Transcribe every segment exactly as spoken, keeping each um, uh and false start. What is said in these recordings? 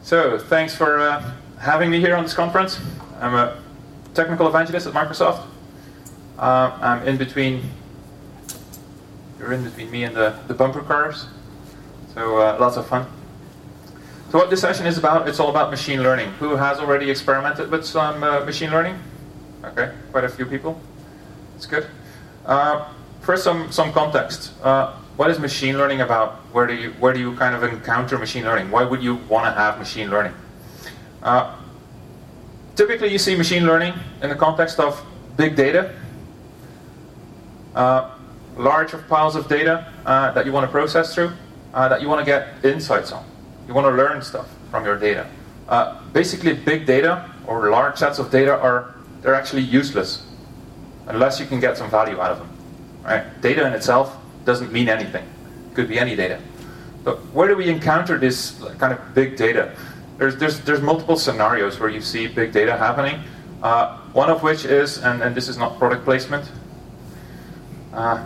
So, thanks for uh, having me here on this conference. I'm a technical evangelist at Microsoft. Uh, I'm in between, you're in between me and the, the bumper cars. So, uh, lots of fun. So what this session is about, it's all about machine learning. Who has already experimented with some uh, machine learning? Okay, quite a few people. It's good. Uh, first, some, some context. Uh, What is machine learning about? Where do you where do you kind of encounter machine learning? Why would you want to have machine learning? Uh, typically, you see machine learning in the context of big data, uh, large piles of data uh, that you want to process through, uh, that you want to get insights on. You want to learn stuff from your data. Uh, basically, big data or large sets of data are they're actually useless unless you can get some value out of them. Right? Data in itself doesn't mean anything. It could be any data. But where do we encounter this kind of big data? There's there's there's multiple scenarios where you see big data happening. Uh, one of which is, and, and this is not product placement. Uh,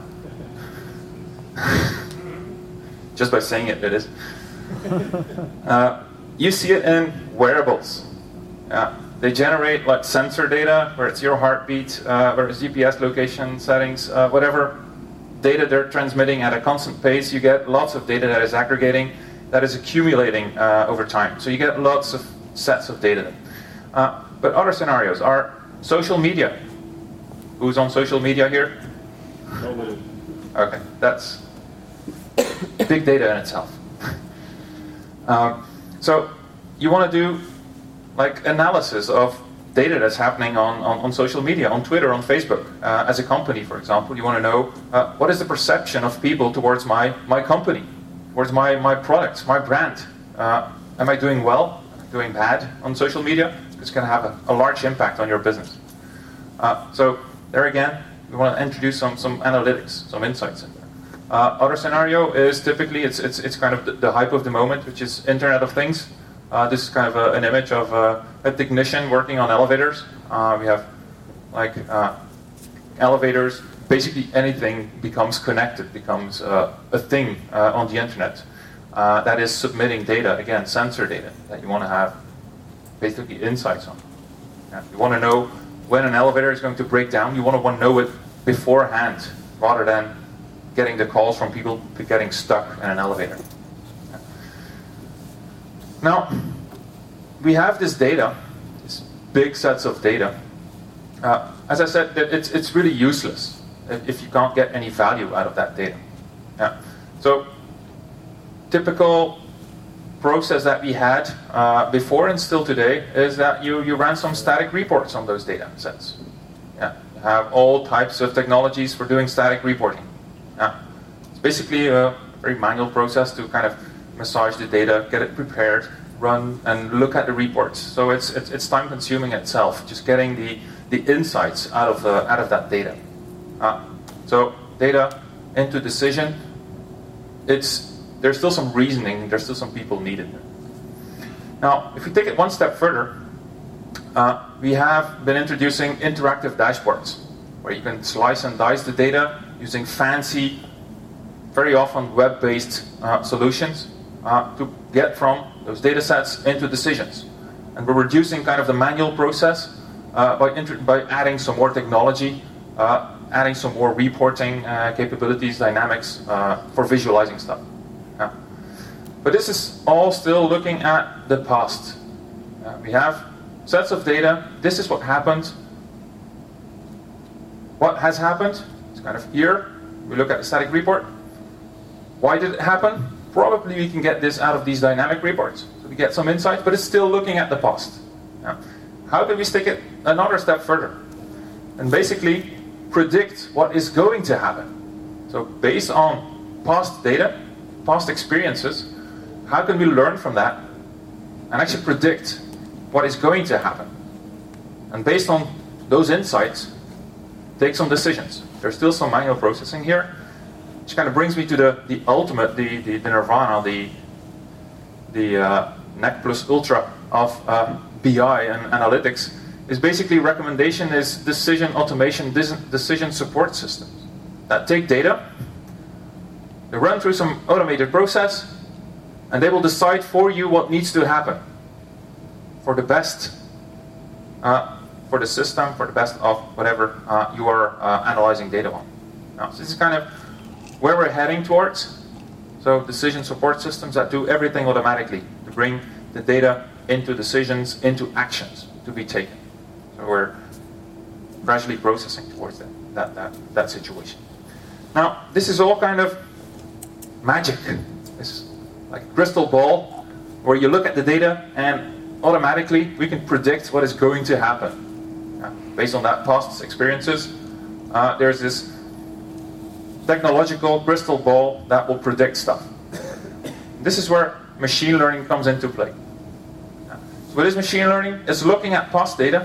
just by saying it, it is. Uh, you see it in wearables. Uh, they generate like sensor data, where it's your heartbeat, uh, where it's G P S location settings, uh, whatever data they're transmitting at a constant pace. You get lots of data that is aggregating, that is accumulating uh, over time. So you get lots of sets of data. Uh, but other scenarios are social media. Who's on social media here? Nobody. Okay, that's big data in itself. um, so you want to do like analysis of data that's happening on, on, on social media, on Twitter, on Facebook. Uh, as a company, for example, you want to know uh, what is the perception of people towards my, my company, towards my, my products, my brand. Uh, am I doing well? Am I doing bad on social media? It's going to have a, a large impact on your business. Uh, so there again, we want to introduce some, some analytics, some insights in there. Uh, other scenario is typically, it's, it's, it's kind of the, the hype of the moment, which is Internet of Things. Uh, this is kind of a, an image of uh, a technician working on elevators. Uh, we have like uh, elevators, basically anything becomes connected, becomes uh, a thing uh, on the internet uh, that is submitting data, again, sensor data that you want to have basically insights on. Yeah, you want to know when an elevator is going to break down, you want to, want to know it beforehand rather than getting the calls from people getting stuck in an elevator. Now, we have this data, these big sets of data. Uh, as I said, it's, it's really useless if, if you can't get any value out of that data. Yeah. So, typical process that we had uh, before and still today is that you, you ran some static reports on those data sets. Yeah. You have all types of technologies for doing static reporting. Yeah. It's basically a very manual process to kind of massage the data, get it prepared, run and look at the reports. So it's it's, it's time consuming itself, just getting the, the insights out of uh, out of that data. Uh, so data into decision. It's there's still some reasoning. There's still some people needed. Now, if we take it one step further, uh, we have been introducing interactive dashboards, where you can slice and dice the data using fancy, very often web-based uh, solutions. Uh, to get from those data sets into decisions. And we're reducing kind of the manual process uh, by, inter- by adding some more technology, uh, adding some more reporting uh, capabilities, dynamics uh, for visualizing stuff. Yeah. But this is all still looking at the past. Uh, we have sets of data. This is what happened. What has happened? It's kind of here. We look at the static report. Why did it happen? Probably we can get this out of these dynamic reports. So we get some insights, but it's still looking at the past. Yeah. How can we take it another step further? And basically predict what is going to happen. So based on past data, past experiences, how can we learn from that and actually predict what is going to happen? And based on those insights, take some decisions. There's still some manual processing here. Which kind of brings me to the, the ultimate, the, the, the nirvana, the, the uh, nec plus ultra of uh, B I and analytics, is basically recommendation is decision automation, decision support systems that take data, they run through some automated process, and they will decide for you what needs to happen. for the best uh, for the system, for the best of whatever uh, you are uh, analyzing data on. Now, so this is kind of where we're heading towards. So decision support systems that do everything automatically to bring the data into decisions, into actions to be taken. So we're gradually processing towards that, that, that, that situation. Now, this is all kind of magic. It's like a crystal ball where you look at the data and automatically we can predict what is going to happen. Uh, based on that past experiences, uh, there's this technological crystal ball that will predict stuff. This is where machine learning comes into play. Uh, so what is machine learning? It's looking at past data,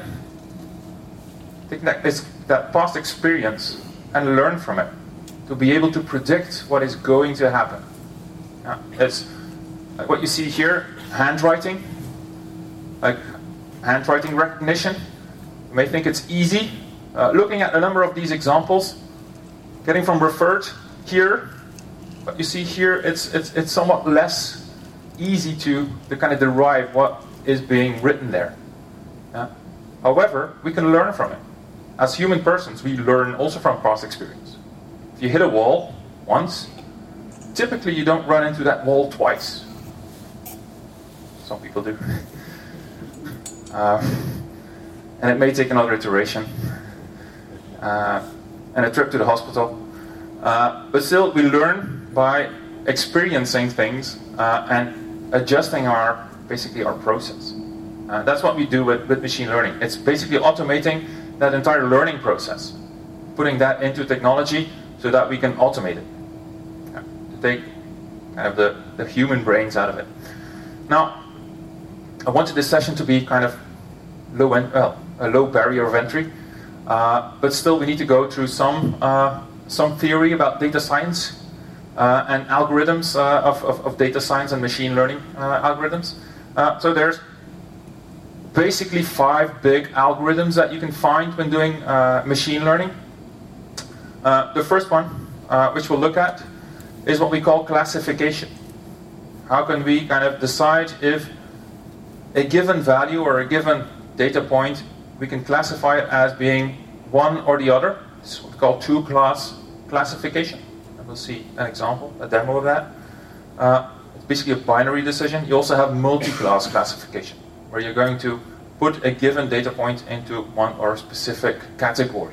taking that, that past experience and learn from it to be able to predict what is going to happen. Uh, it's like what you see here, handwriting, like handwriting recognition. You may think it's easy. Uh, looking at a number of these examples, getting from referred here, what you see here, it's it's it's somewhat less easy to, to kind of derive what is being written there. Uh, however, we can learn from it. As human persons, we learn also from past experience. If you hit a wall once, typically you don't run into that wall twice. Some people do. uh, and it may take another iteration. Uh, and a trip to the hospital. Uh, but still, we learn by experiencing things uh, and adjusting our, basically our process. Uh, that's what we do with, with machine learning. It's basically automating that entire learning process, putting that into technology so that we can automate it, yeah, to take kind of the, the human brains out of it. Now, I wanted this session to be kind of low, en- well, a low barrier of entry, uh, but still we need to go through some uh, some theory about data science uh, and algorithms uh, of, of, of data science and machine learning uh, algorithms. Uh, so there's basically five big algorithms that you can find when doing uh, machine learning. Uh, the first one, uh, which we'll look at, is what we call classification. How can we kind of decide if a given value or a given data point, we can classify it as being one or the other? This is what we call two-class classification. And we'll see an example, a demo of that. Uh, it's basically a binary decision. You also have multi-class classification, where you're going to put a given data point into one or specific category.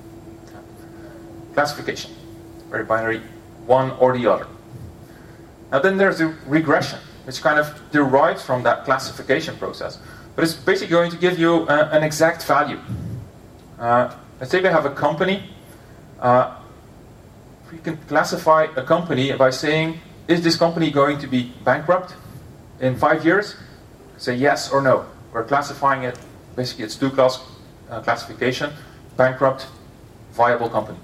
Classification, very binary, one or the other. Now then there's the regression, which kind of derives from that classification process. But it's basically going to give you uh, an exact value. Uh, let's say we have a company. Uh, we can classify a company by saying, is this company going to be bankrupt in five years? Say yes or no. We're classifying it, basically it's two-class uh, classification, bankrupt, viable company.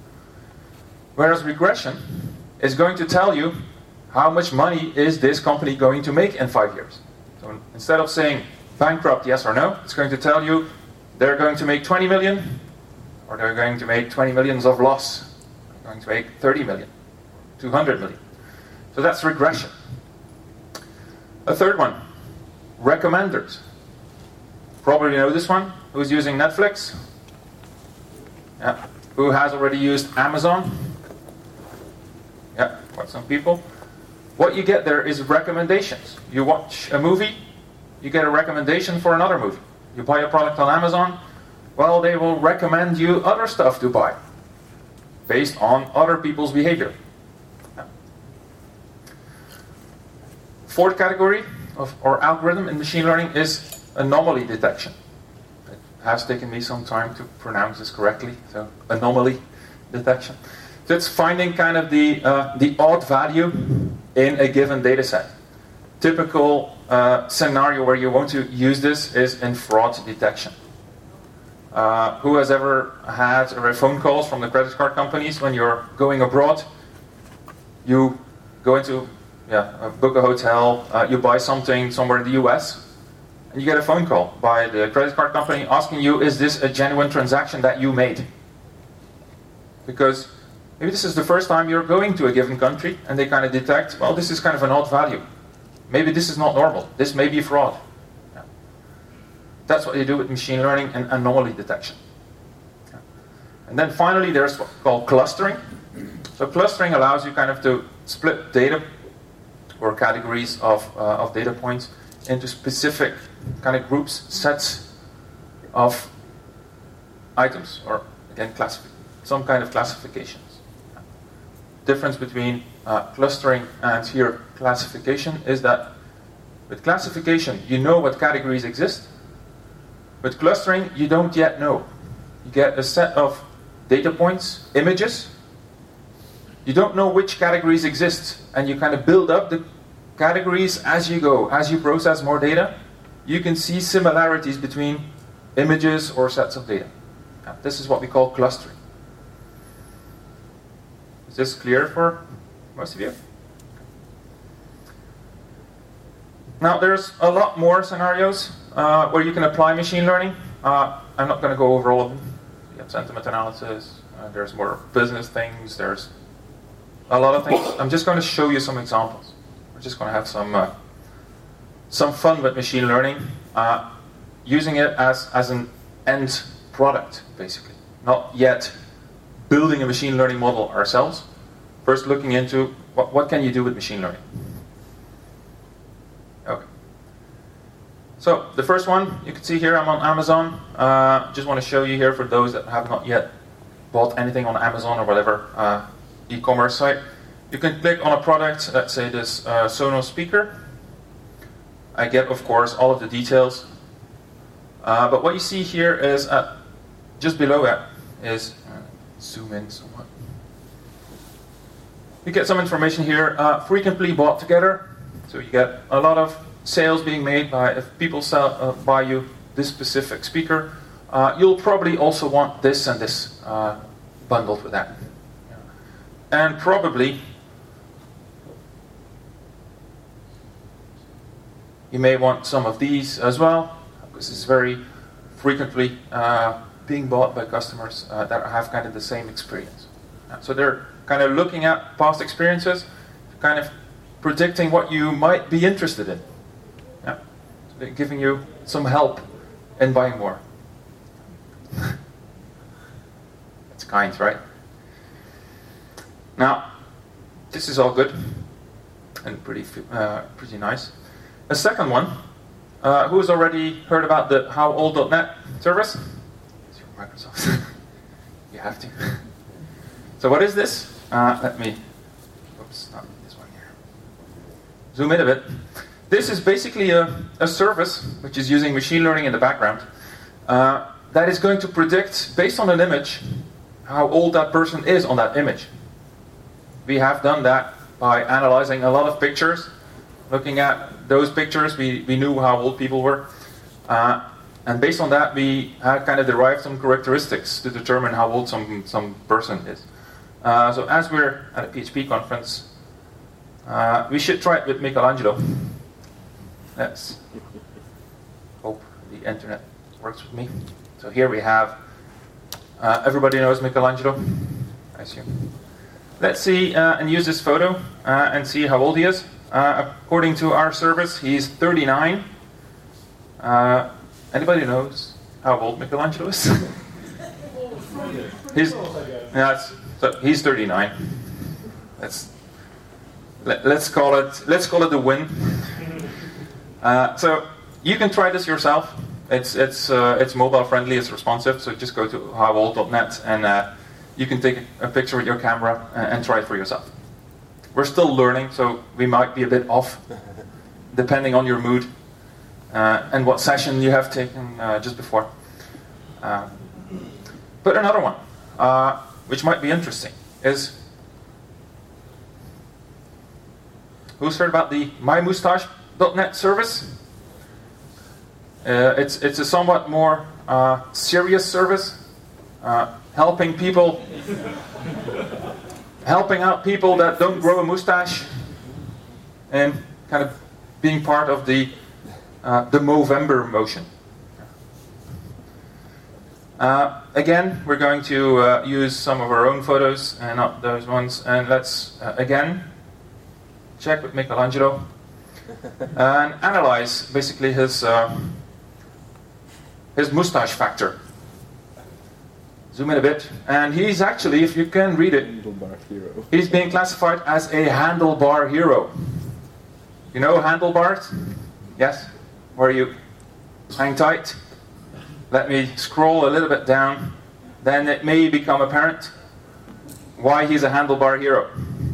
Whereas regression is going to tell you how much money is this company going to make in five years. So instead of saying bankrupt, yes or no, it's going to tell you they're going to make twenty million, or they're going to make twenty millions of loss, they're going to make thirty million, two hundred million. So that's regression. A third one, recommenders. Probably know this one. Who's using Netflix? Yeah. Who has already used Amazon? Yeah, quite some people. What you get there is recommendations. You watch a movie, you get a recommendation for another movie. You buy a product on Amazon, well, they will recommend you other stuff to buy based on other people's behavior. Yeah. Fourth category of or algorithm in machine learning is anomaly detection. It has taken me some time to pronounce this correctly, so anomaly detection. So it's finding kind of the, uh, the odd value in a given data set. Typical uh, scenario where you want to use this is in fraud detection. Uh, who has ever had uh, phone calls from the credit card companies when you're going abroad? You go into, yeah, uh, book a hotel, uh, you buy something somewhere in the U S, and you get a phone call by the credit card company asking you, is this a genuine transaction that you made? Because maybe this is the first time you're going to a given country, and they kind of detect, well, this is kind of an odd value. Maybe this is not normal. This may be fraud. Yeah. That's what you do with machine learning and anomaly detection. And then finally, there's what's called clustering. So clustering allows you kind of to split data or categories of, uh, of data points into specific kind of groups, sets of items, or again, classif- some kind of classifications. Difference between uh, clustering and here classification is that with classification, you know what categories exist. With clustering, you don't yet know. You get a set of data points, images. You don't know which categories exist, and you kind of build up the categories as you go. As you process more data, you can see similarities between images or sets of data. Now, this is what we call clustering. Is this clear for most of you? Now, there's a lot more scenarios uh, where you can apply machine learning. Uh, I'm not going to go over all of them. You have sentiment analysis. Uh, there's more business things. There's a lot of things. I'm just going to show you some examples. We're just going to have some uh, some fun with machine learning, uh, using it as as an end product, basically. Not yet building a machine learning model ourselves. First, looking into what what can you do with machine learning. Okay. So the first one you can see here, I'm on Amazon. Uh, just want to show you here for those that have not yet bought anything on Amazon or whatever uh, e-commerce site. You can click on a product, let's say this uh, Sonos speaker. I get, of course, all of the details. Uh, but what you see here is, uh, just below it, is, uh, zoom in somewhat. You get some information here, uh, frequently bought together. So you get a lot of sales being made by, if people sell, uh, buy you this specific speaker, uh, you'll probably also want this and this uh, bundled with that. And probably, you may want some of these as well, because it's very frequently uh, being bought by customers uh, that have kind of the same experience. Uh, so they're kind of looking at past experiences, kind of predicting what you might be interested in. Yeah. So they're giving you some help in buying more. That's kind, right? Now, this is all good and pretty uh, pretty nice. A second one, uh, who's already heard about the how old dot net service? It's your Microsoft. You have to. So what is this? Uh, let me, oops, not this one here. Zoom in a bit. This is basically a, a service which is using machine learning in the background uh, that is going to predict, based on an image, how old that person is on that image. We have done that by analyzing a lot of pictures. Looking at those pictures, we, we knew how old people were. Uh, and based on that, we had kind of derived some characteristics to determine how old some, some person is. Uh, so as we're at a P H P conference, uh, we should try it with Michelangelo. Let's hope the internet works with me. So here we have, uh, everybody knows Michelangelo, I assume. Let's see uh, and use this photo uh, and see how old he is. Uh, according to our service, he's thirty-nine. Uh, anybody knows how old Michelangelo is? he's, yeah, so he's thirty-nine. Let's let, let's call it let's call it a win. Uh, so you can try this yourself. It's it's uh, it's mobile friendly. It's responsive. So just go to how old dot net and uh, you can take a picture with your camera and, and try it for yourself. We're still learning, so we might be a bit off, depending on your mood uh, and what session you have taken uh, just before. Uh, but another one, uh, which might be interesting, is who's heard about the my moustache dot net service? Uh, it's it's a somewhat more uh, serious service, uh, helping people. helping out people that don't grow a mustache, and kind of being part of the uh, the Movember motion. Uh, again, we're going to uh, use some of our own photos and not those ones, and let's uh, again check with Michelangelo and analyze basically his uh, his mustache factor. Zoom in a bit, and he's actually, if you can read it, Handlebar hero. he's being classified as a handlebar hero. You know handlebars? Yes? Where you hang tight? Let me scroll a little bit down, then it may become apparent why he's a handlebar hero.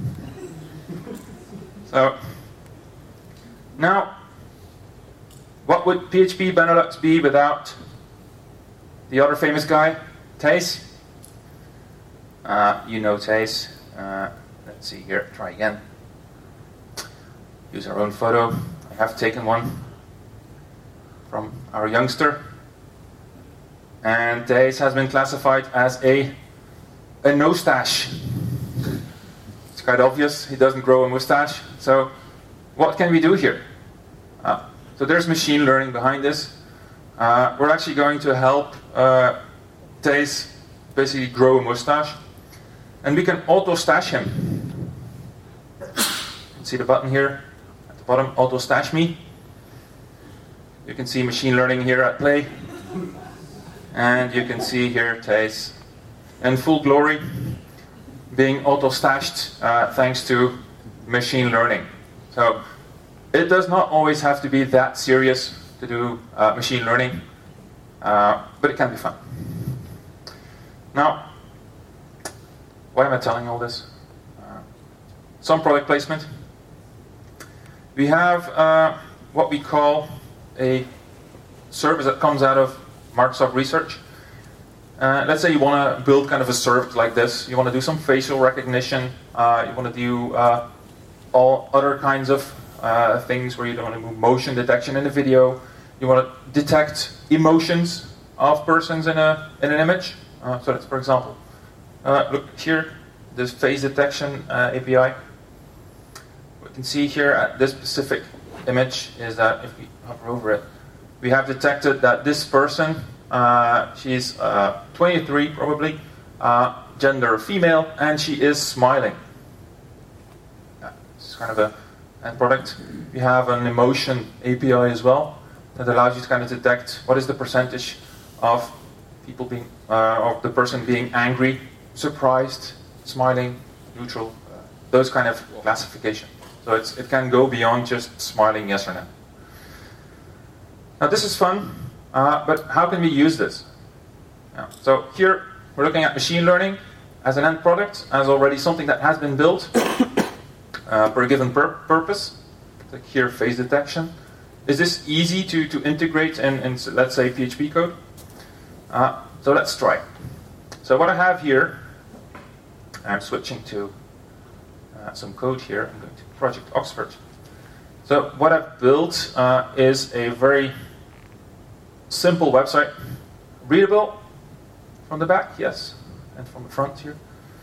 So, now, what would P H P Benelux be without the other famous guy, Thijs? Uh, you know Thijs. Uh, let's see here, try again. Use our own photo. I have taken one from our youngster. And Thijs has been classified as a, a no-stache. It's quite obvious, he doesn't grow a mustache. So, what can we do here? Uh, so there's machine learning behind this. Uh, we're actually going to help uh, Thijs basically grow a mustache. And we can auto-stash him. You can see the button here at the bottom, auto-stash me. You can see machine learning here at play. And you can see here Thijs in full glory being auto-stashed uh, thanks to machine learning. So it does not always have to be that serious to do uh, machine learning, uh, but it can be fun. Now, why am I telling all this? Uh, some product placement. We have uh, what we call a service that comes out of Microsoft Research. Uh, let's say you want to build kind of a service like this. You want to do some facial recognition. Uh, you want to do uh, all other kinds of uh, things where you don't want to do motion detection in the video. You want to detect emotions of persons in a in an image. Uh, so that's, for example, uh, look here, this face detection uh, A P I. We can see here at this specific image is that if we hover over it, we have detected that this person, uh, she's uh, twenty-three probably, uh, gender female, and she is smiling. Yeah, it's kind of a end product. We have an emotion A P I as well that allows you to kind of detect what is the percentage of people being, uh, of the person being angry, surprised, smiling, neutral, uh, those kind of classification. So it's, it can go beyond just smiling yes or no. Now this is fun, uh, but how can we use this? Yeah. So here we're looking at machine learning as an end product, as already something that has been built uh, for a given pur purpose. Like here, face detection. Is this easy to, to integrate in, in, let's say, P H P code? Uh, so let's try. So what I have here, I'm switching to uh, some code here. I'm going to Project Oxford. So what I've built uh, is a very simple website. Readable from the back, yes, and from the front here.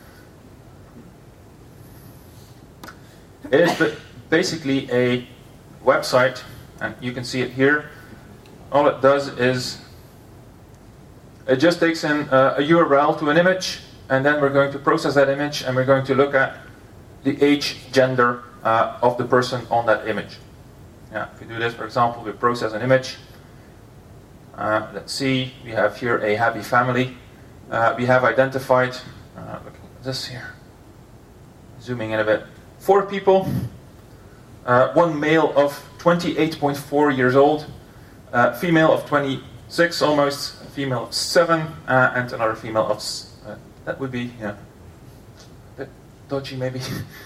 It is basically a website, and you can see it here. All it does is it just takes in uh, a U R L to an image, and then we're going to process that image, and we're going to look at the age, gender uh, of the person on that image. Yeah, if we do this, for example, we process an image. Uh, let's see, we have here a happy family. Uh, we have identified, uh, looking at this here, zooming in a bit, four people. Uh, one male of twenty-eight point four years old, uh, female of twenty-six almost, a female of seven, uh, and another female of, uh, that would be, yeah, a bit dodgy maybe.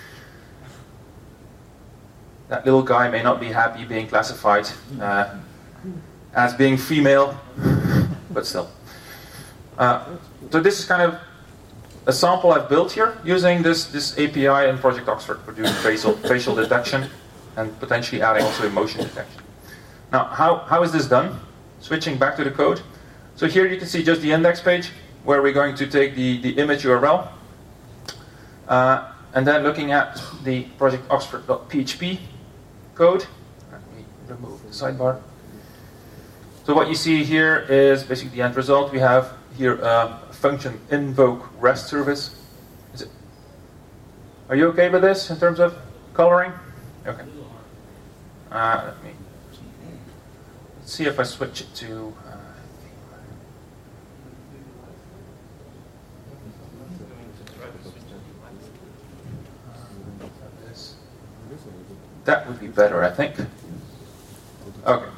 That little guy may not be happy being classified uh, as being female, but still. Uh, so this is kind of a sample I've built here using this, this A P I in Project Oxford for doing facial, facial detection and potentially adding also emotion detection. Now, how, how is this done? Switching back to the code. So here you can see just the index page where we're going to take the, the image U R L uh, and then looking at the Project Oxford.php code. Let me remove the sidebar. So what you see here is basically the end result. We have here a function invoke REST service. Is it? Are you okay with this in terms of coloring? Okay. Uh, let me let's see if I switch it to uh, That would be better, I think. Okay.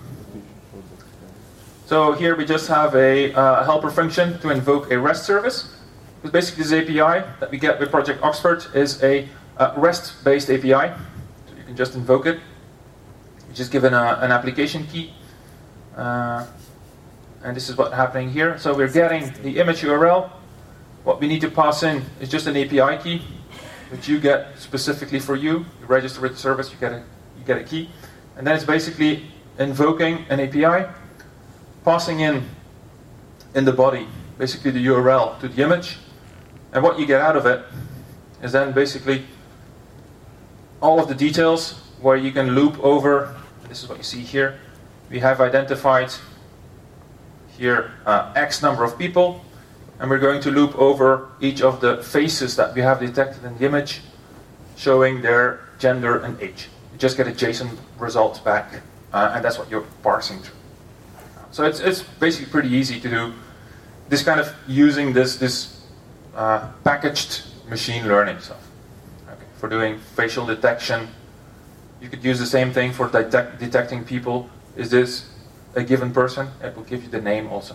So here we just have a uh, helper function to invoke a REST service. Because basically this A P I that we get with Project Oxford is a uh, REST-based A P I. So you can just invoke it. You just give it a, an application key. Uh, and this is what's happening here. So we're getting the image U R L. What we need to pass in is just an A P I key, which you get specifically for you. You register with the service, you get a, you get a key. And then it's basically invoking an A P I, passing in in the body basically the U R L to the image. And what you get out of it is then basically all of the details where you can loop over. This is what you see here. We have identified here uh, X number of people, and we're going to loop over each of the faces that we have detected in the image, showing their gender and age. You just get a JSON result back, uh, and that's what you're parsing through. So it's it's basically pretty easy to do this kind of using this this uh, packaged machine learning stuff. Okay. For doing facial detection, you could use the same thing for detect, detecting people. Is this a given person? It will give you the name also.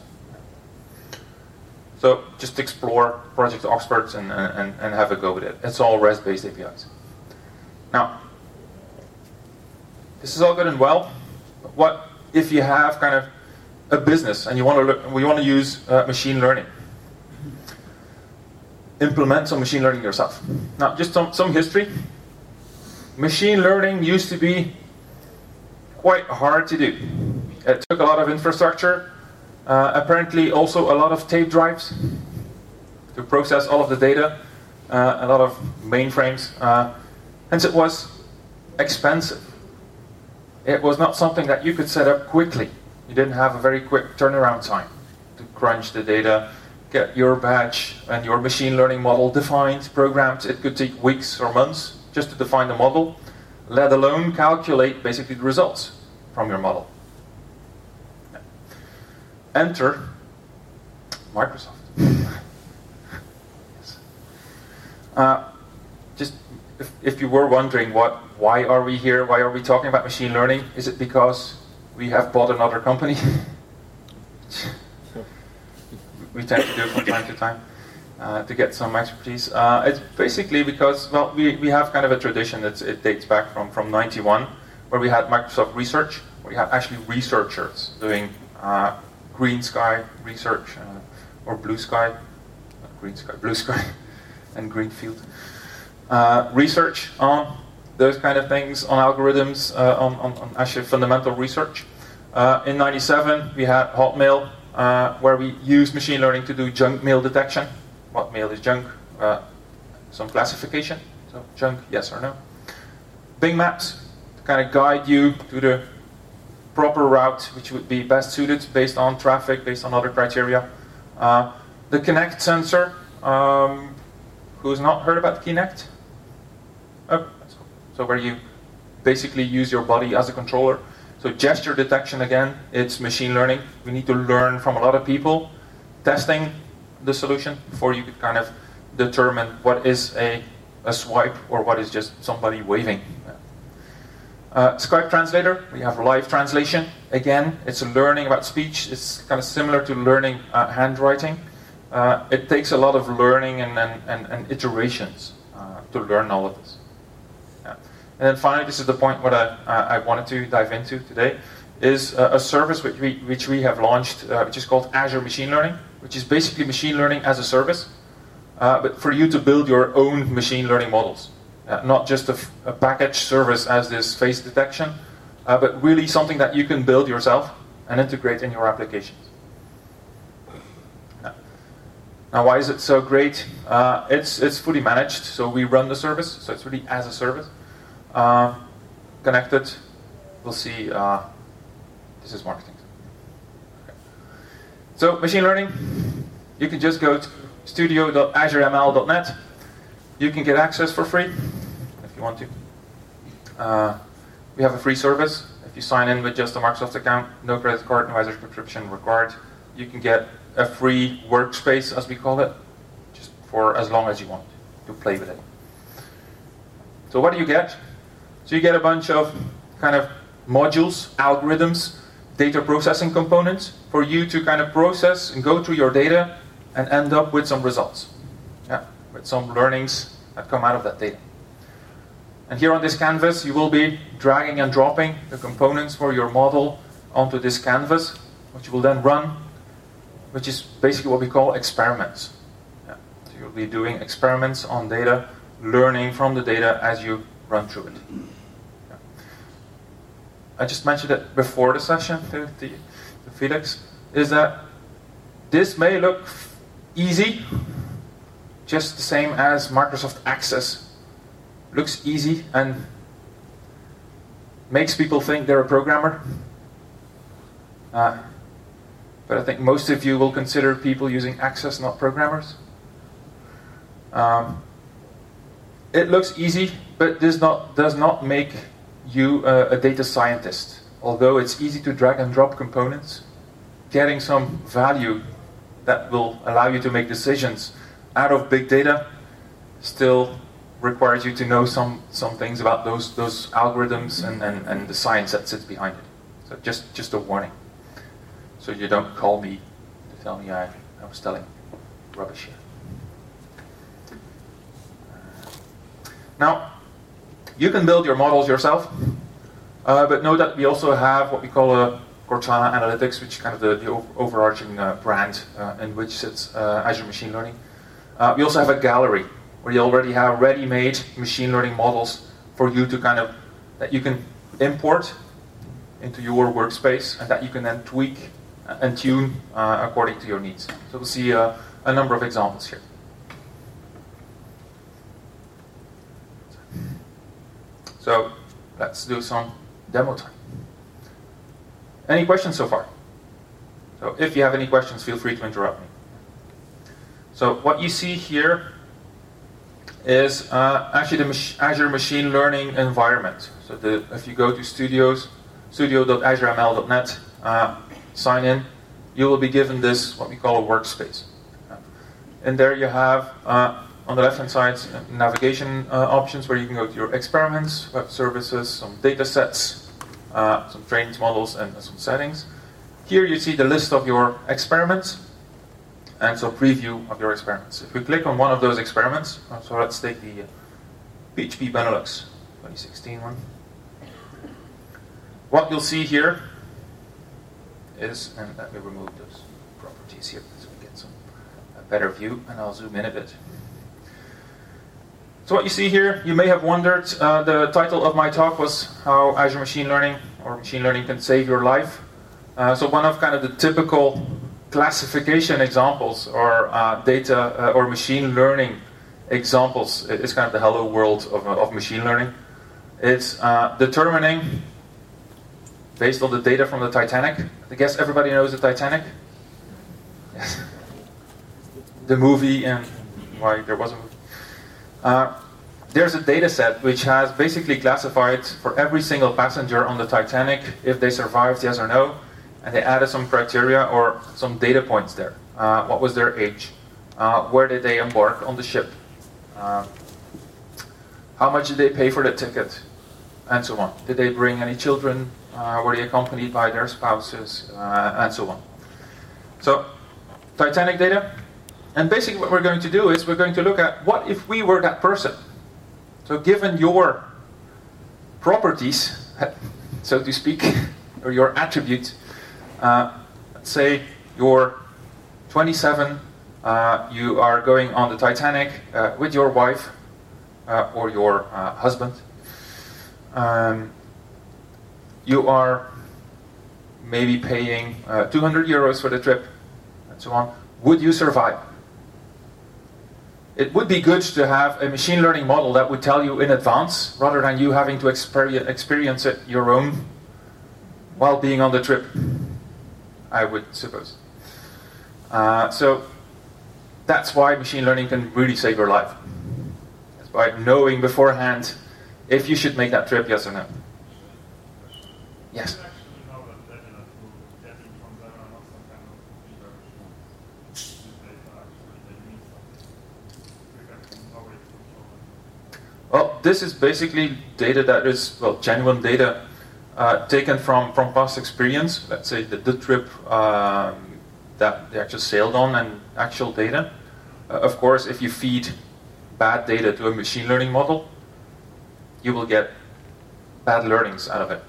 So just explore Project Oxford and, and, and have a go with it. It's all REST-based A P Is. Now, this is all good and well, but what if you have kind of a business and you want to look, we want to use uh, machine learning? Implement some machine learning yourself. Now, just some, some history. Machine learning used to be quite hard to do. It took a lot of infrastructure, uh, apparently also a lot of tape drives to process all of the data, uh, a lot of mainframes. Uh, hence it was expensive. It was not something that you could set up quickly. You didn't have a very quick turnaround time to crunch the data, get your batch and your machine learning model defined, programmed. It could take weeks or months just to define the model, let alone calculate basically the results from your model. Enter Microsoft. Yes. uh, just if, if you were wondering what, why are we here, why are we talking about machine learning, is it because we have bought another company? We tend to do it from time to time uh, to get some expertise. Uh, it's basically because, well, we, we have kind of a tradition that it dates back from, from ninety-one, where we had Microsoft Research, where we had actually researchers doing uh, green sky research, uh, or blue sky, not green sky, blue sky, and green field. Uh, research on those kind of things, on algorithms, uh, on, on, on actually fundamental research. Uh, in ninety-seven, we had Hotmail, uh, where we used machine learning to do junk mail detection. What mail is junk? Uh, some classification. So junk, yes or no. Bing Maps, to kind of guide you to the proper route, which would be best suited based on traffic, based on other criteria. Uh, the Kinect sensor, um, who's not heard about the Kinect? Oh, that's cool. So where you basically use your body as a controller. So gesture detection, again, it's machine learning. We need to learn from a lot of people testing the solution before you could kind of determine what is a, a swipe or what is just somebody waving. Uh, Skype translator, we have live translation. Again, it's learning about speech. It's kind of similar to learning uh, handwriting. Uh, it takes a lot of learning and, and, and, and iterations uh, to learn all of this. Yeah. And then finally, this is the point what I, uh, I wanted to dive into today, is uh, a service which we, which we have launched, uh, which is called Azure Machine Learning, which is basically machine learning as a service, uh, but for you to build your own machine learning models. Uh, not just a, f a packaged service as this face detection, uh, but really something that you can build yourself and integrate in your applications. Now, now why is it so great? Uh, it's, it's fully managed, so we run the service, so it's really as a service. Uh, connected, we'll see, uh, this is marketing. Okay. So machine learning, you can just go to studio dot azure m l dot net. You can get access for free, if you want to. Uh, we have a free service. If you sign in with just a Microsoft account, no credit card, no Azure subscription required, you can get a free workspace, as we call it, just for as long as you want to play with it. So what do you get? So you get a bunch of kind of modules, algorithms, data processing components for you to kind of process and go through your data and end up with some results. Yeah, with some learnings that come out of that data. And here on this canvas, you will be dragging and dropping the components for your model onto this canvas, which you will then run, which is basically what we call experiments. Yeah. So you'll be doing experiments on data, learning from the data as you run through it. Yeah. I just mentioned it before the session to, to, to Felix, is that this may look easy, just the same as Microsoft Access looks easy and makes people think they're a programmer. Uh, but I think most of you will consider people using Access not programmers. Um, it looks easy, but this not, does not make you a, a data scientist. Although it's easy to drag and drop components, getting some value that will allow you to make decisions out of big data still requires you to know some, some things about those, those algorithms and, and, and the science that sits behind it. So just, just a warning. So you don't call me to tell me I, I was telling rubbish here. Uh, now, you can build your models yourself, uh, but know that we also have what we call a Cortana Analytics, which is kind of the, the overarching uh, brand uh, in which sits uh, Azure Machine Learning. Uh, we also have a gallery where you already have ready-made machine learning models for you to kind of, that you can import into your workspace and that you can then tweak and tune uh, according to your needs. So we'll see uh, a number of examples here. So let's do some demo time. Any questions so far? So if you have any questions, feel free to interrupt me. So what you see here is uh, actually the mach Azure Machine Learning environment. So the, if you go to studios, studio dot azure m l dot net, uh, sign in, you will be given this, what we call a workspace. Uh, and there you have, uh, on the left-hand side, navigation uh, options where you can go to your experiments, web services, some data sets, uh, some trained models, and some settings. Here you see the list of your experiments, and so preview of your experiments. If we click on one of those experiments, so let's take the uh, P H P Benelux twenty sixteen one. What you'll see here is, and let me remove those properties here so we get some a better view, and I'll zoom in a bit. So what you see here, you may have wondered, uh, the title of my talk was how Azure Machine Learning or Machine Learning can save your life. Uh, so one of kind of the typical classification examples or uh, data uh, or machine learning examples is kind of the hello world of, of machine learning. It's uh, determining, based on the data from the Titanic. I guess everybody knows the Titanic? Yes. The movie and why there was a movie. Uh, there's a data set which has basically classified for every single passenger on the Titanic if they survived, yes or no. And they added some criteria or some data points there. Uh, what was their age? Uh, where did they embark on the ship? Uh, how much did they pay for the ticket? And so on. Did they bring any children? Uh, were they accompanied by their spouses? Uh, and so on. So, Titanic data. And basically what we're going to do is we're going to look at what if we were that person? So given your properties, so to speak, or your attributes, Uh, let's say you're twenty-seven, uh, you are going on the Titanic uh, with your wife uh, or your uh, husband. Um, you are maybe paying uh, two hundred euros for the trip and so on. Would you survive? It would be good to have a machine learning model that would tell you in advance rather than you having to experience, experience it your own while being on the trip. I would suppose. Uh, so that's why machine learning can really save your life. That's by knowing beforehand if you should make that trip, yes or no. Yes? Well, this is basically data that is, well, genuine data uh, taken from, from past experience. Let's say the, the trip um, that they actually sailed on and actual data. Uh, of course, if you feed bad data to a machine learning model, you will get bad learnings out of it.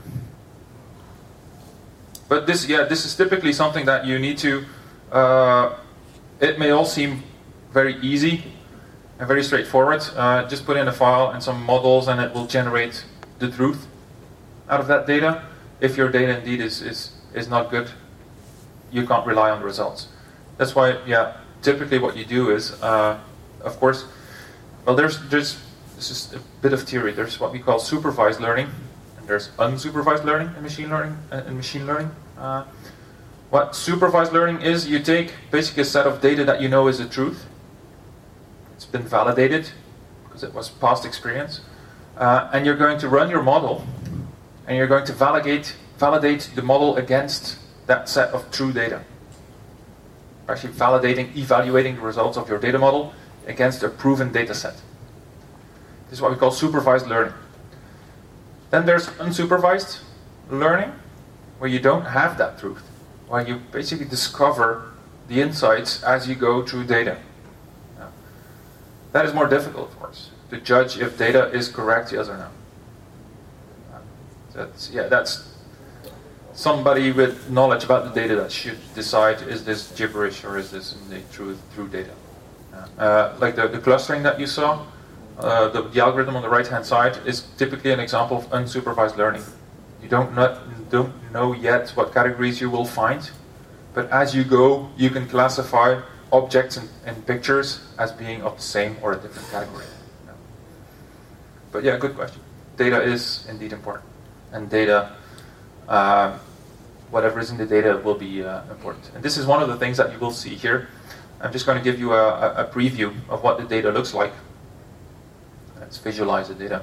But this, yeah, this is typically something that you need to, uh, it may all seem very easy and very straightforward. Uh, just put in a file and some models and it will generate the truth out of that data. If your data indeed is, is, is not good, you can't rely on the results. That's why, yeah, typically what you do is, uh, of course, well, there's, there's, this is a bit of theory. There's what we call supervised learning, and there's unsupervised learning in machine learning. Uh, in machine learning, uh, what supervised learning is, you take basically a set of data that you know is the truth. It's been validated because it was past experience, uh, and you're going to run your model, and you're going to validate validate the model against that set of true data. Actually, validating, evaluating the results of your data model against a proven data set. This is what we call supervised learning. Then there's unsupervised learning, where you don't have that truth, where you basically discover the insights as you go through data. Now, that is more difficult, of course, to judge if data is correct, yes or no. Uh, that's, yeah, that's somebody with knowledge about the data that should decide, is this gibberish or is this indeed true, true data. Uh, like the, the clustering that you saw, uh, the, the algorithm on the right-hand side is typically an example of unsupervised learning. You don't, not, don't know yet what categories you will find, but as you go, you can classify objects and, and pictures as being of the same or a different category. Yeah. But yeah, good question. Data is indeed important, and data, uh, whatever is in the data will be uh, important. And this is one of the things that you will see here. I'm just going to give you a, a preview of what the data looks like. Let's visualize the data.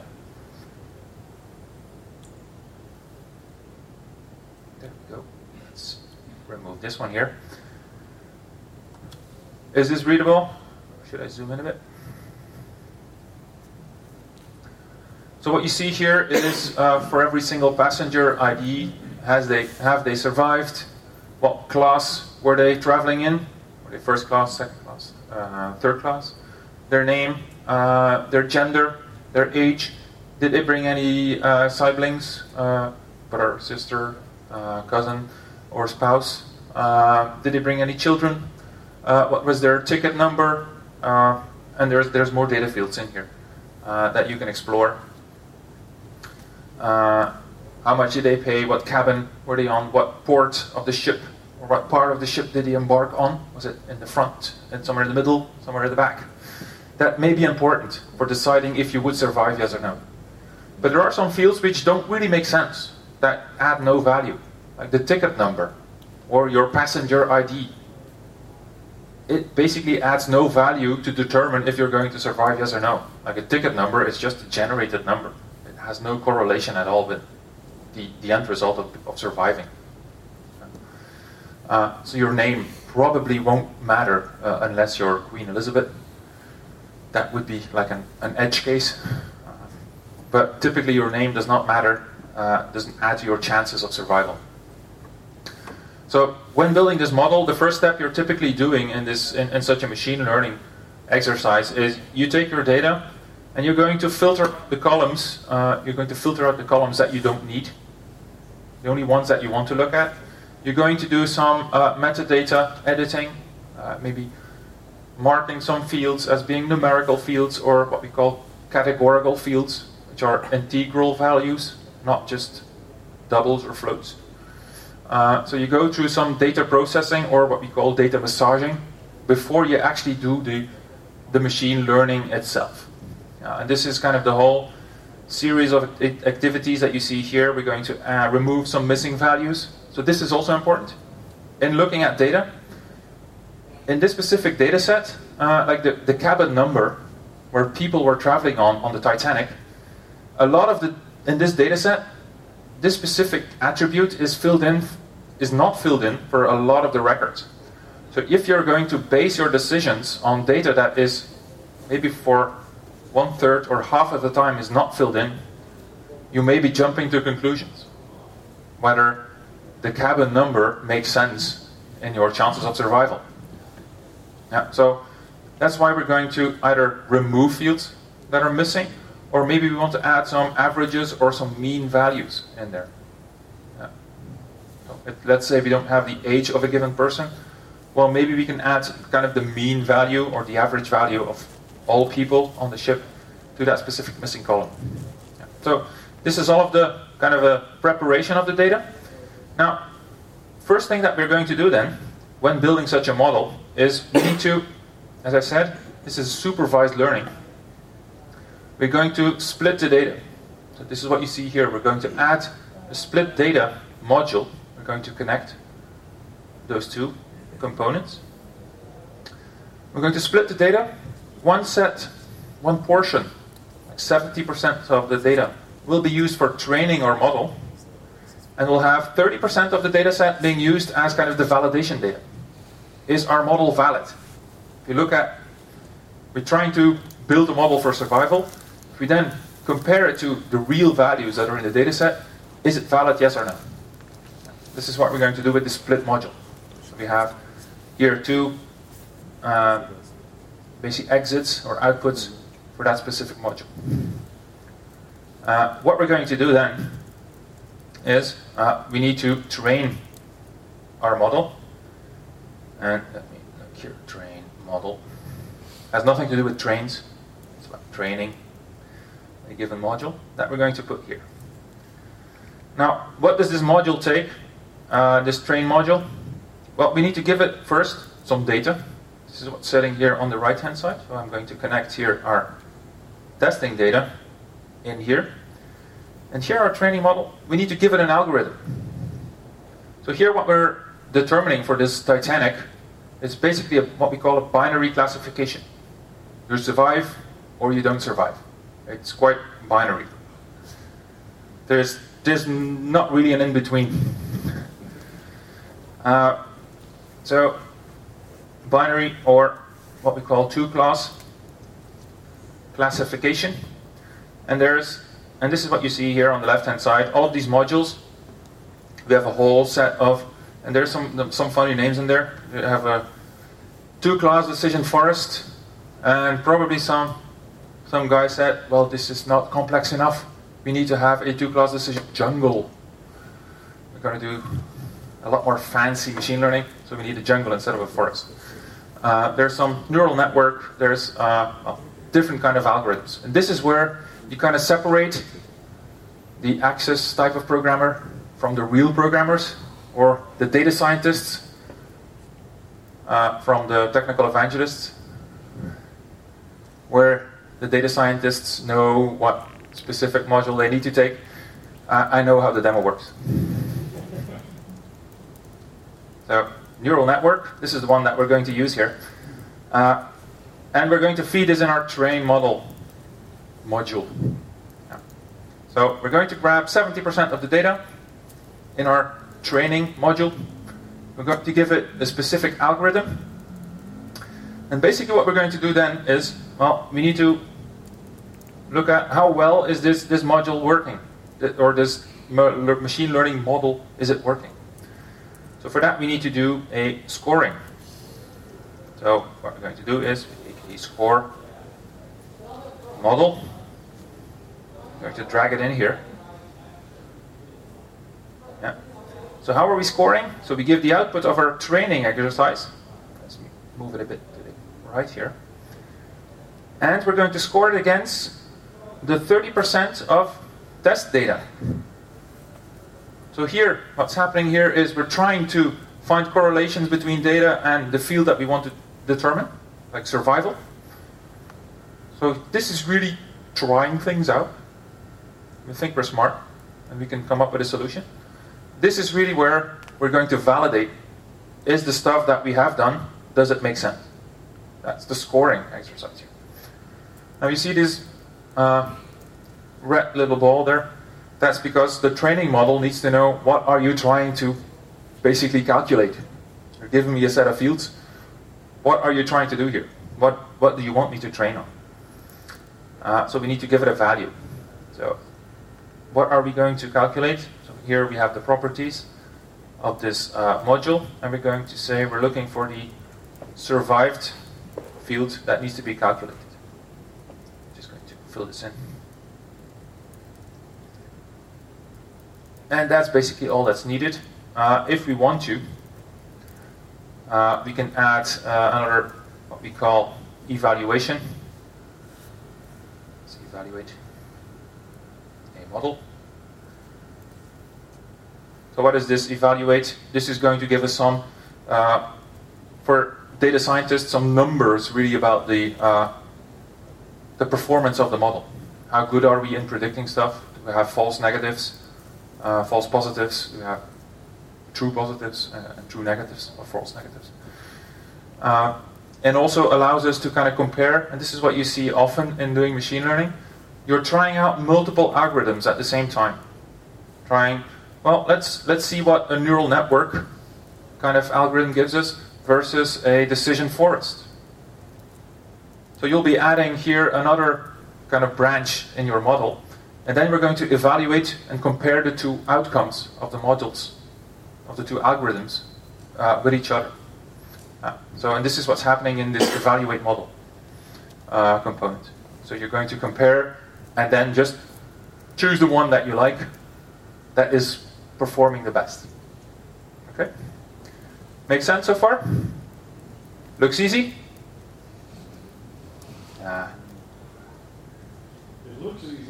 There we go. Let's remove this one here. Is this readable? Should I zoom in a bit? So what you see here is uh, for every single passenger I D, has they, have they survived? What class were they traveling in? First class, second class, uh, third class, their name, uh, their gender, their age, did they bring any uh, siblings, uh, brother, sister, uh, cousin, or spouse, uh, did they bring any children, uh, what was their ticket number, uh, and there's, there's more data fields in here uh, that you can explore. Uh, how much did they pay, what cabin were they on, what port of the ship, or what part of the ship did he embark on? Was it in the front, and somewhere in the middle, somewhere in the back? That may be important for deciding if you would survive, yes or no. But there are some fields which don't really make sense, that add no value, like the ticket number or your passenger I D. It basically adds no value to determine if you're going to survive, yes or no. Like a ticket number is just a generated number. It has no correlation at all with the, the end result of, of surviving. Uh, so your name probably won't matter uh, unless you're Queen Elizabeth. That would be like an, an edge case. Uh, but typically your name does not matter, uh, doesn't add to your chances of survival. So when building this model, the first step you're typically doing in, this, in, in such a machine learning exercise is you take your data and you're going to filter the columns, uh, you're going to filter out the columns that you don't need, the only ones that you want to look at. You're going to do some uh, metadata editing, uh, maybe marking some fields as being numerical fields or what we call categorical fields, which are integral values, not just doubles or floats. Uh, so you go through some data processing or what we call data massaging before you actually do the, the machine learning itself. Uh, and this is kind of the whole series of activities that you see here. We're going to uh, remove some missing values. So this is also important. In looking at data, in this specific data set, uh, like the, the cabin number where people were traveling on, on the Titanic, a lot of the, in this data set, this specific attribute is filled in, is not filled in for a lot of the records. So if you're going to base your decisions on data that is maybe for one third or half of the time is not filled in, you may be jumping to conclusions. Whether the cabin number makes sense in your chances of survival. Yeah, so that's why we're going to either remove fields that are missing, or maybe we want to add some averages or some mean values in there. Yeah. So it, let's say we don't have the age of a given person. Well, maybe we can add kind of the mean value or the average value of all people on the ship to that specific missing column. Yeah. So this is all of the kind of a preparation of the data. Now, first thing that we're going to do then, when building such a model, is we need to, as I said, this is supervised learning. We're going to split the data. So this is what you see here. We're going to add a split data module. We're going to connect those two components. We're going to split the data. One set, one portion, like seventy percent of the data, will be used for training our model. And we'll have thirty percent of the data set being used as kind of the validation data. Is our model valid? If you look at, we're trying to build a model for survival. If we then compare it to the real values that are in the data set, is it valid, yes or no? This is what we're going to do with the split module. So we have here two uh, basic exits or outputs for that specific module. Uh, what we're going to do then is uh, we need to train our model. And let me look here, train model. Has nothing to do with trains. It's about training a given module that we're going to put here. Now, what does this module take? Uh, this train module? Well, we need to give it first some data. This is what's sitting here on the right hand side. So I'm going to connect here our testing data in here. And here our training model, we need to give it an algorithm. So here what we're determining for this Titanic is basically a, what we call a binary classification. You survive or you don't survive. It's quite binary. There's, there's not really an in-between. Uh, so binary, or what we call two-class classification. And there's And this is what you see here on the left-hand side. All of these modules, we have a whole set of, and there's some some funny names in there. We have a two-class decision forest, and probably some some guy said, well, this is not complex enough. We need to have a two-class decision jungle. We're going to do a lot more fancy machine learning, so we need a jungle instead of a forest. Uh, there's some neural network. There's uh, well, different kind of algorithms, and this is where you kind of separate the Access type of programmer from the real programmers, or the data scientists uh, from the technical evangelists, where the data scientists know what specific module they need to take. Uh, I know how the demo works. So, neural network, this is the one that we're going to use here. Uh, and we're going to feed this in our train model module. Yeah. So we're going to grab seventy percent of the data in our training module. We're going to give it a specific algorithm. And basically what we're going to do then is, well, we need to look at how well is this, this module working, or this machine learning model, is it working? So for that we need to do a scoring. So what we're going to do is we take a score model. I'm going to drag it in here. Yeah. So how are we scoring? So we give the output of our training exercise. Let's move it a bit to the right here. And we're going to score it against the thirty percent of test data. So here, what's happening here is we're trying to find correlations between data and the field that we want to determine, like survival. So this is really trying things out. We think we're smart, and we can come up with a solution. This is really where we're going to validate, is the stuff that we have done, does it make sense? That's the scoring exercise here. Now you see this uh, red little ball there? That's because the training model needs to know, what are you trying to basically calculate? You're giving me a set of fields. What are you trying to do here? What, what do you want me to train on? Uh, so we need to give it a value. So what are we going to calculate? So here we have the properties of this uh, module, and we're going to say we're looking for the survived field that needs to be calculated. Just going to fill this in. And that's basically all that's needed. Uh, if we want to, uh, we can add uh, another, what we call evaluation. Let's evaluate a model. So what is this evaluate? This is going to give us some, uh, for data scientists, some numbers really about the, uh, the performance of the model. How good are we in predicting stuff? Do we have false negatives? Uh, false positives, we have true positives uh, and true negatives, or false negatives. Uh, and also allows us to kind of compare, and this is what you see often in doing machine learning. You're trying out multiple algorithms at the same time. Trying, well, let's, let's see what a neural network kind of algorithm gives us versus a decision forest. So you'll be adding here another kind of branch in your model. And then we're going to evaluate and compare the two outcomes of the modules, of the two algorithms, uh, with each other. Uh, so, and this is what's happening in this evaluate model uh, component. So you're going to compare and then just choose the one that you like, that is performing the best. Okay? Make sense so far? Looks easy? Uh, it looks easy.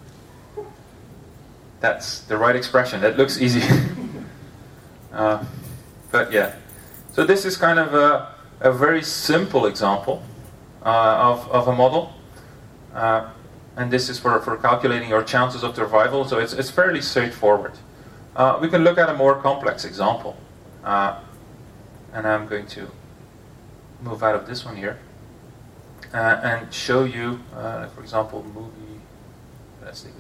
That's the right expression. That looks easy. uh, but yeah. So this is kind of a, a very simple example uh, of, of a model. Uh, and this is for, for calculating your chances of survival. So it's, it's fairly straightforward. Uh, we can look at a more complex example. Uh, and I'm going to move out of this one here. Uh, and show you, uh, for example, movie. Let's take this one.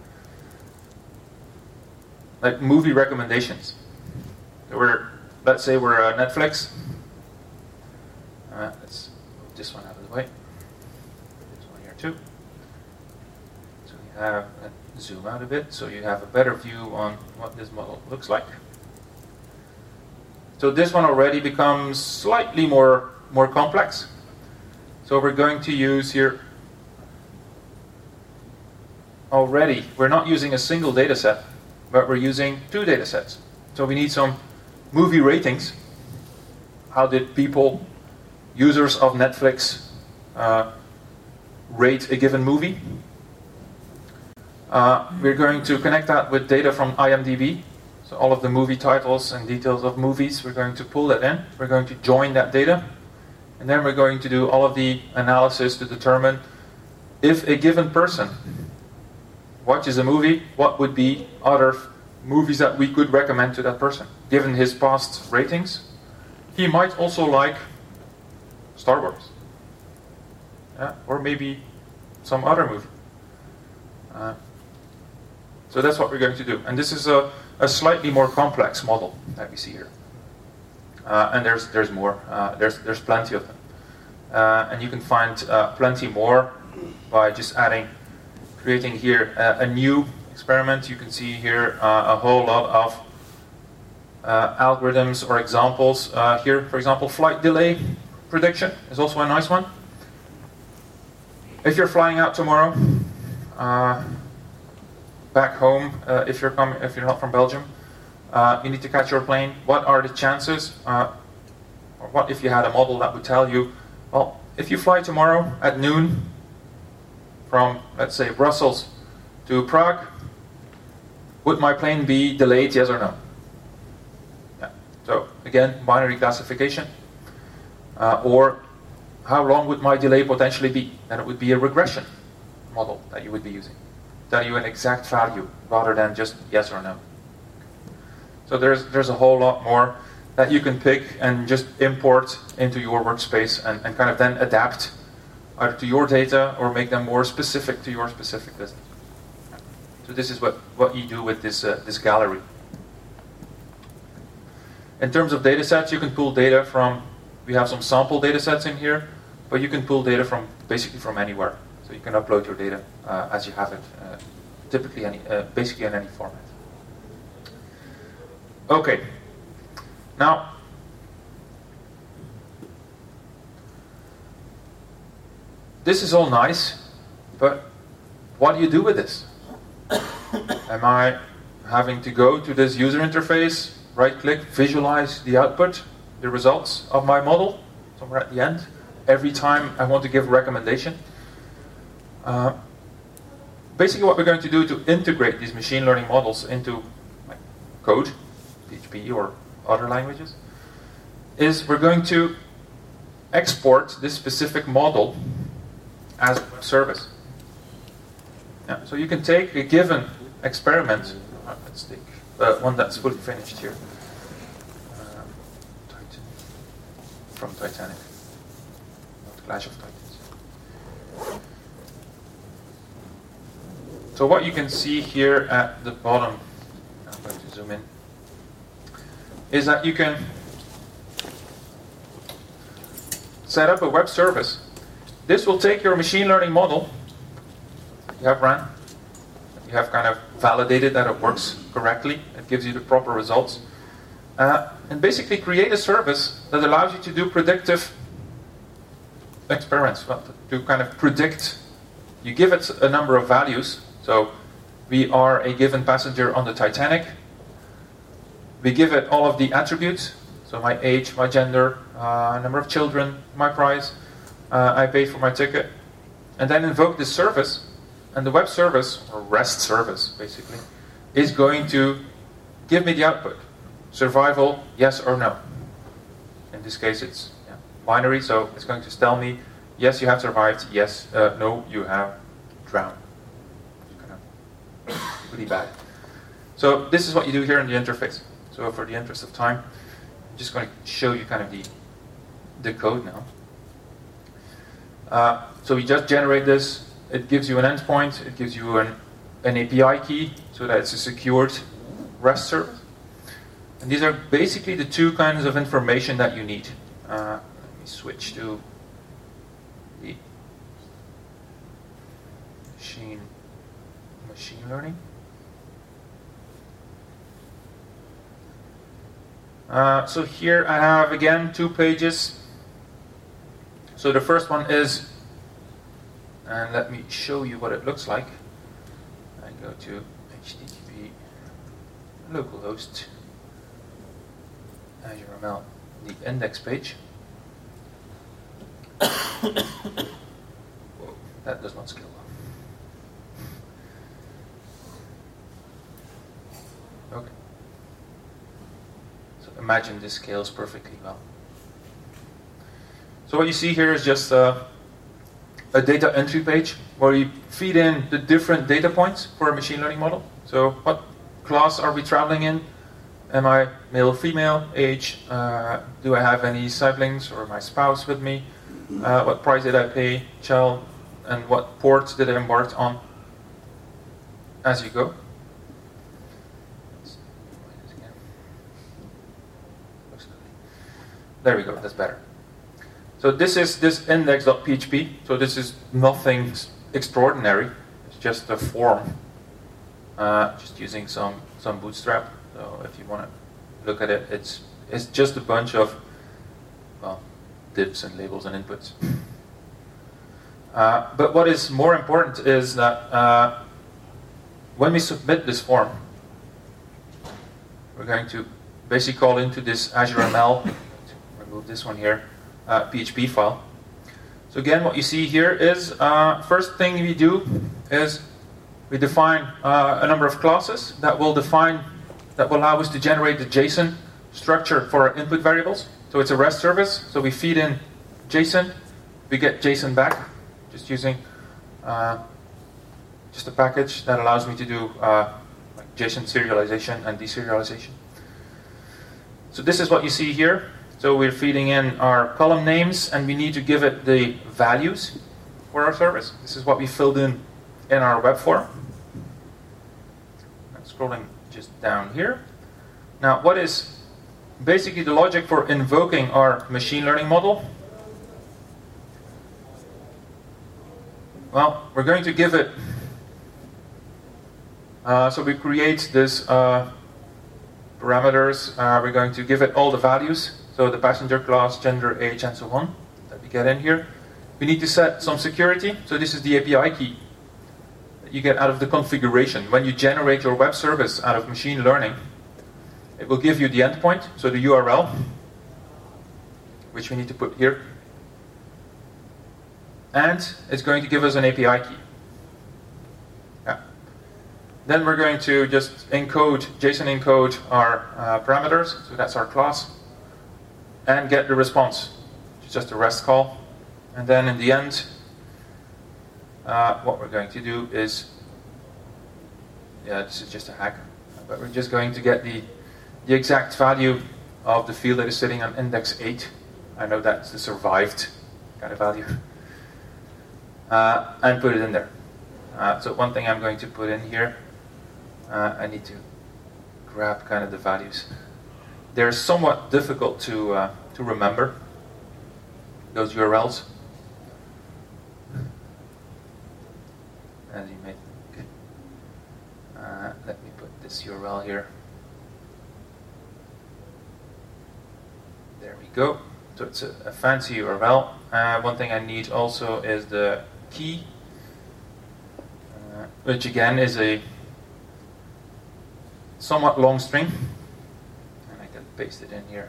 Like movie recommendations. We're, let's say we're uh, Netflix. Uh, let's move this one out of the way. This one here too. So you have, uh, zoom out a bit so you have a better view on what this model looks like. So this one already becomes slightly more, more complex. So we're going to use here, already, we're not using a single data set, but we're using two data sets. So we need some movie ratings. How did people, users of Netflix, uh, rate a given movie? Uh, we're going to connect that with data from I M D B. So all of the movie titles and details of movies, we're going to pull that in. We're going to join that data. And then we're going to do all of the analysis to determine if a given person watches a movie, what would be other f- movies that we could recommend to that person, given his past ratings. He might also like Star Wars, yeah, or maybe some other movie. Uh, so that's what we're going to do, and this is a, a slightly more complex model that we see here. Uh, and there's there's more. Uh, there's there's plenty of them, uh, and you can find uh, plenty more by just adding. Creating here uh, a new experiment. You can see here uh, a whole lot of uh, algorithms or examples. Uh, here, for example, flight delay prediction is also a nice one. If you're flying out tomorrow, uh, back home, uh, if you're coming, if you're not from Belgium, uh, you need to catch your plane. What are the chances? Uh, or what if you had a model that would tell you, well, if you fly tomorrow at noon, from, let's say, Brussels to Prague, would my plane be delayed, yes or no? Yeah. So, again, binary classification. Uh, or, how long would my delay potentially be? Then it would be a regression model that you would be using. Tell you an exact value, rather than just yes or no. So there's, there's a whole lot more that you can pick and just import into your workspace and, and kind of then adapt either to your data or make them more specific to your specific business. So this is what, what you do with this, uh, this gallery. In terms of data sets, you can pull data from, we have some sample data sets in here, but you can pull data from basically from anywhere. So you can upload your data uh, as you have it, uh, typically any, uh, basically in any format. Okay. Now, this is all nice, but what do you do with this? Am I having to go to this user interface, right-click, visualize the output, the results of my model, somewhere at the end, every time I want to give a recommendation? Uh, basically what we're going to do to integrate these machine learning models into like, code, P H P or other languages, is we're going to export this specific model as a web service. Yeah, so you can take a given experiment, uh, let's take uh, one that's fully finished here, um, Titan, from Titanic, not Clash of Titans. So what you can see here at the bottom, I'm going to zoom in, is that you can set up a web service. This will take your machine learning model you have ran, you have kind of validated that it works correctly, it gives you the proper results, uh, and basically create a service that allows you to do predictive experiments, well, to, to kind of predict. You give it a number of values, so we are a given passenger on the Titanic. We give it all of the attributes, so my age, my gender, uh, number of children, my price, uh, I paid for my ticket, and then invoke this service, and the web service, or REST service basically, is going to give me the output. Survival, yes or no. In this case it's yeah, binary, so it's going to tell me, yes you have survived, yes, uh, no you have drowned. Kind of pretty bad. So this is what you do here in the interface. So for the interest of time, I'm just going to show you kind of the, the code now. Uh, so we just generate this. It gives you an endpoint. It gives you an, an A P I key so that it's a secured REST service. And these are basically the two kinds of information that you need. Uh, let me switch to the machine, machine learning. Uh, so here I have, again, two pages. So the first one is, and let me show you what it looks like. I go to H T T P localhost Azure M L, the index page. Whoa, that does not scale well. Okay. So imagine this scales perfectly well. So what you see here is just uh, a data entry page where you feed in the different data points for a machine learning model. So what class are we traveling in? Am I male, female, age? Uh, do I have any siblings or my spouse with me? Uh, what price did I pay, child? And what port did I embark on as you go? There we go, that's better. So this is this index.php. So this is nothing extraordinary. It's just a form, uh, just using some some Bootstrap. So if you want to look at it, it's it's just a bunch of well divs and labels and inputs. Uh, but what is more important is that uh, when we submit this form, we're going to basically call into this Azure M L. Remove this one here. Uh, P H P file. So again, what you see here is, uh, first thing we do is we define uh, a number of classes that will define, that will allow us to generate the JSON structure for our input variables. So it's a REST service, so we feed in JSON, we get JSON back, just using uh, just a package that allows me to do uh, like JSON serialization and deserialization. So this is what you see here. So we're feeding in our column names, and we need to give it the values for our service. This is what we filled in in our web form. I'm scrolling just down here. Now, what is basically the logic for invoking our machine learning model? Well, we're going to give it, uh, so we create this uh, parameters, uh, we're going to give it all the values, so the passenger class, gender, age, and so on, that we get in here. We need to set some security, so this is the A P I key that you get out of the configuration. When you generate your web service out of machine learning, it will give you the endpoint, so the U R L, which we need to put here. And it's going to give us an A P I key. Yeah. Then we're going to just encode, JSON encode our uh, parameters, so that's our class, and get the response, which is just a REST call. And then in the end, uh, what we're going to do is, yeah, this is just a hack, but we're just going to get the, the exact value of the field that is sitting on index eight. I know that's the survived kind of value. Uh, and put it in there. Uh, so one thing I'm going to put in here, uh, I need to grab kind of the values. They're somewhat difficult to uh, to remember, those U R Ls. As you may think. Uh, let me put this U R L here. There we go. So it's a, a fancy U R L. Uh, one thing I need also is the key, uh, which again is a somewhat long string, and I can paste it in here.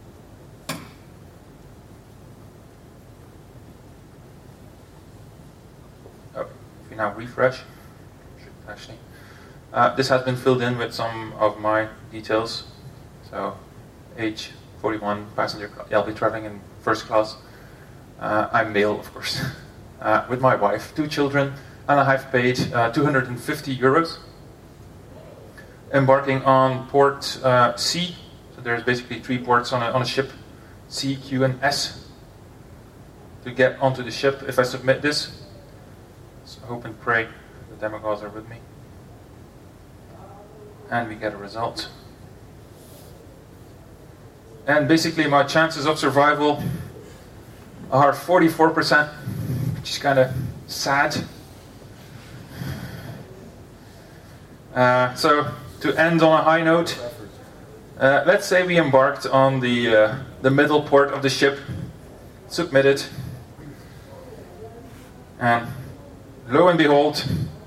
Oh, if we now refresh, should actually, uh, this has been filled in with some of my details. So, age forty-one, passenger, I'll be traveling in first class. Uh, I'm male, of course. Uh, with my wife, two children, and I have paid uh, two hundred fifty euros. Embarking on port uh, C, so there's basically three ports on a, on a ship, C, Q, and S, to get onto the ship. If I submit this, so hope and pray the demagogues are with me, and we get a result. And basically my chances of survival are forty-four percent, which is kind of sad. Uh, so, to end on a high note, uh, let's say we embarked on the, uh, the middle port of the ship, submitted, and lo and behold,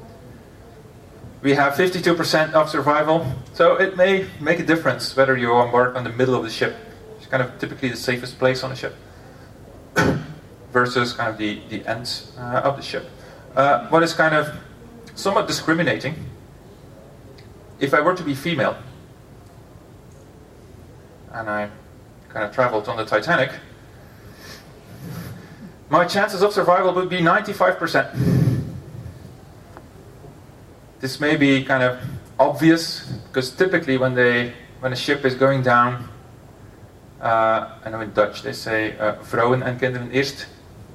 we have fifty-two percent of survival. So it may make a difference whether you embark on the middle of the ship, which is kind of typically the safest place on a ship, versus kind of the, the end uh, of the ship. Uh, what is kind of somewhat discriminating, if I were to be female, and I kind of traveled on the Titanic, my chances of survival would be ninety-five percent. This may be kind of obvious, because typically when they when a ship is going down, uh, I know in Dutch they say uh, vrouwen en kinderen eerst.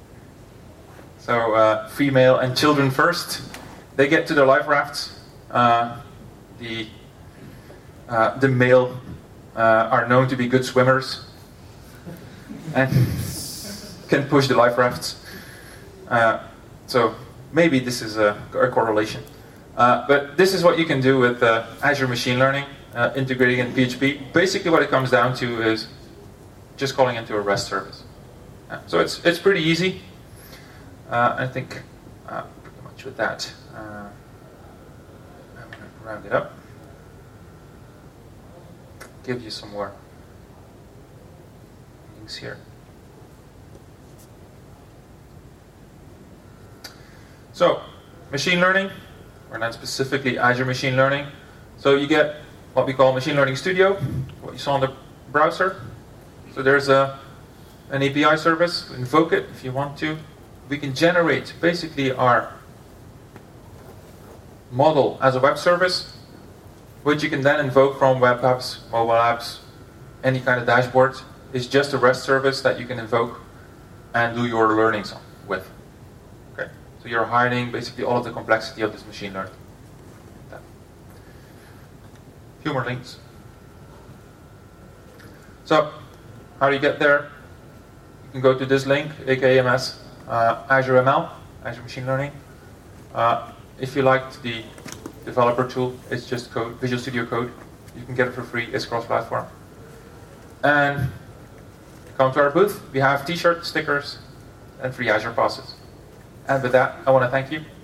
So uh, female and children first. They get to the life rafts. Uh, the uh, the male uh, are known to be good swimmers and can push the life rafts. Uh, so maybe this is a, a correlation. Uh, but this is what you can do with uh, Azure Machine Learning, uh, integrating in P H P. Basically what it comes down to is just calling into a REST service. Uh, so it's, it's pretty easy. Uh, I think uh, pretty much with that, uh, I'm going to round it up. Give you some more links here. So, machine learning, or not specifically Azure Machine Learning. So you get what we call Machine Learning Studio, what you saw in the browser. So there's a, an A P I service, invoke it if you want to. We can generate basically our model as a web service, which you can then invoke from web apps, mobile apps, any kind of dashboard. It's just a REST service that you can invoke and do your learnings on with. Okay, so you're hiding basically all of the complexity of this machine learning. Few more links. So, how do you get there? You can go to this link, A K M S, uh, Azure M L, Azure Machine Learning. Uh, if you liked the developer tool, it's just code, Visual Studio Code. You can get it for free. It's cross-platform. And come to our booth. We have T-shirts, stickers, and free Azure passes. And with that, I want to thank you.